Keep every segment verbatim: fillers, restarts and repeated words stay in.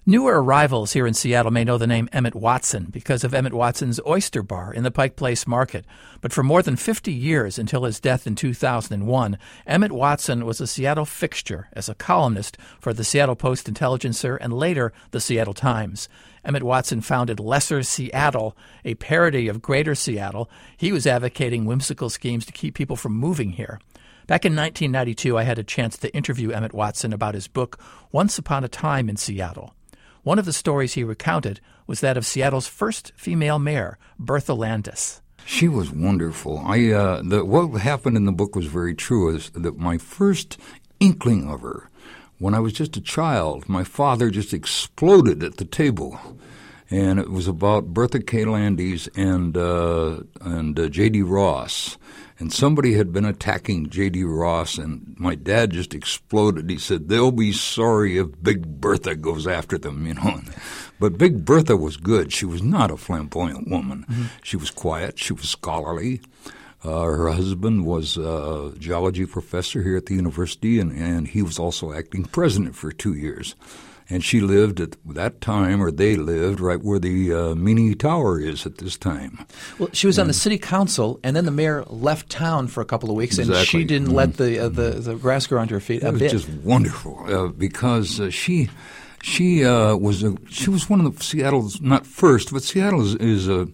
Newer arrivals here in Seattle may know the name Emmett Watson because of Emmett Watson's Oyster Bar in the Pike Place Market. But for more than fifty years, until his death in two thousand one, Emmett Watson was a Seattle fixture as a columnist for the Seattle Post-Intelligencer and later the Seattle Times. Emmett Watson founded Lesser Seattle, a parody of Greater Seattle. He was advocating whimsical schemes to keep people from moving here. Back in nineteen ninety-two, I had a chance to interview Emmett Watson about his book, Once Upon a Time in Seattle. One of the stories he recounted was that of Seattle's first female mayor, Bertha Landis. She was wonderful. I uh, the, what happened in the book was very true, is that my first inkling of her, when I was just a child, my father just exploded at the table. And it was about Bertha K. Landis and, uh, and uh, J D. Ross. And somebody had been attacking J D. Ross, and my dad just exploded. He said, they'll be sorry if Big Bertha goes after them, you know. But Big Bertha was good. She was not a flamboyant woman. Mm-hmm. She was quiet. She was scholarly. Uh, her husband was a geology professor here at the university, and, and he was also acting president for two years. And she lived at that time, or they lived, right where the uh, Meany Tower is at this time. Well, she was and, on the city council, and then the mayor left town for a couple of weeks, exactly. and she didn't mm-hmm. let the, uh, the the grass grow under her feet that a was bit. Just wonderful, uh, because uh, she she uh, was a, she was one of the Seattle's, not first, but Seattle is, is a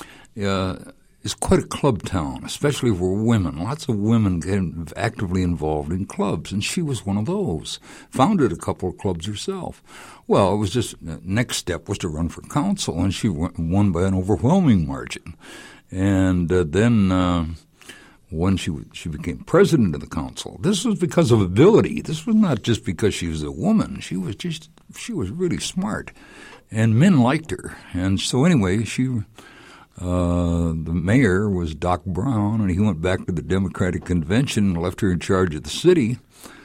uh, is quite a club town, especially for women. Lots of women get actively involved in clubs, and she was one of those. Founded a couple of clubs herself. Well, it was just the next step was to run for council, and she won by an overwhelming margin. And uh, then uh, when she she became president of the council, this was because of ability. This was not just because she was a woman. She was just she was really smart, and men liked her. And so anyway, she. Uh, the mayor was Doc Brown, and he went back to the Democratic Convention and left her in charge of the city.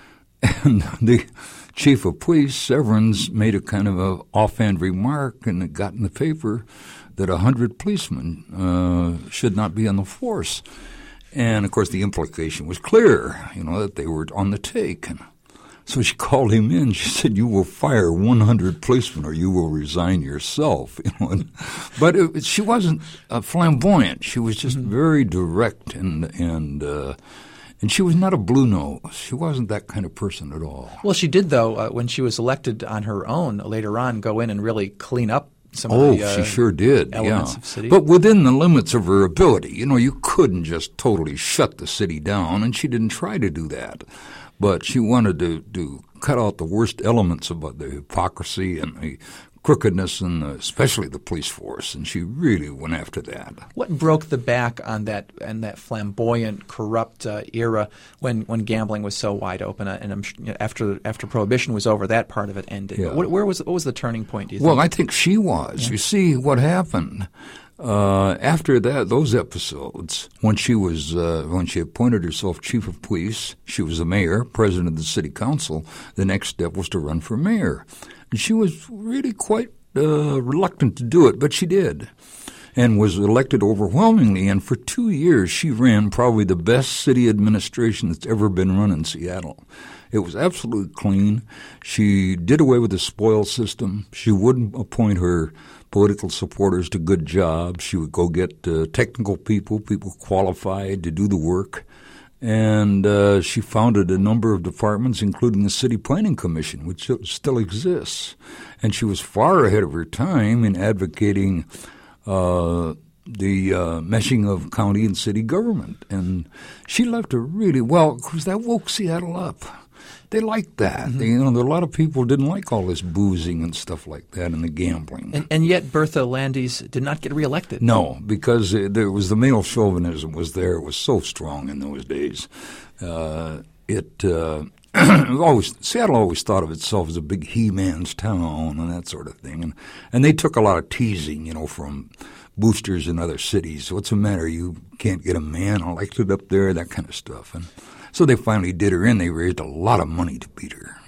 And the chief of police, Severance, made a kind of a offhand remark, and it got in the paper that a hundred policemen uh, should not be on the force. And, of course, the implication was clear, you know, that they were on the take. And so she called him in. She said, you will fire one hundred policemen or you will resign yourself. You know, and, but it, she wasn't uh, flamboyant. She was just mm-hmm. very direct, and and uh, and she was not a blue nose. She wasn't that kind of person at all. Well, she did, though, uh, when she was elected on her own later on, go in and really clean up some oh, of the uh, she sure did. elements yeah. of city. But within the limits of her ability. You know, you couldn't just totally shut the city down, and she didn't try to do that. But she wanted to, to cut out the worst elements about the hypocrisy and the crookedness, and the, especially the police force, and she really went after that. What broke the back on that and that flamboyant, corrupt uh, era when, when gambling was so wide open? Uh, and I'm, you know, after after Prohibition was over, that part of it ended. Yeah. What, where was what was the turning point? Do you well, think? I think she was. Yeah. You see, what happened uh, after that, those episodes, when she was uh, when she appointed herself chief of police, she was the mayor, president of the city council. The next step was to run for mayor. And she was really quite uh, reluctant to do it, but she did, and was elected overwhelmingly. And for two years, she ran probably the best city administration that's ever been run in Seattle. It was absolutely clean. She did away with the spoil system. She wouldn't appoint her political supporters to good jobs. She would go get uh, technical people, people qualified to do the work. And uh, she founded a number of departments, including the City Planning Commission, which still exists. And she was far ahead of her time in advocating uh, the uh, meshing of county and city government. And she left a really, well, of course, that woke Seattle up. They liked that. Mm-hmm. They, you know, there were a lot of people who didn't like all this boozing and stuff like that and the gambling. And, and yet Bertha Landis did not get reelected. No, because it, there was the male chauvinism was there. It was so strong in those days. Uh, it uh, always Seattle always thought of itself as a big he-man's town and that sort of thing. And and they took a lot of teasing, you know, from boosters in other cities. What's the matter? You can't get a man elected up there, that kind of stuff. And so they finally did her in. They raised a lot of money to beat her.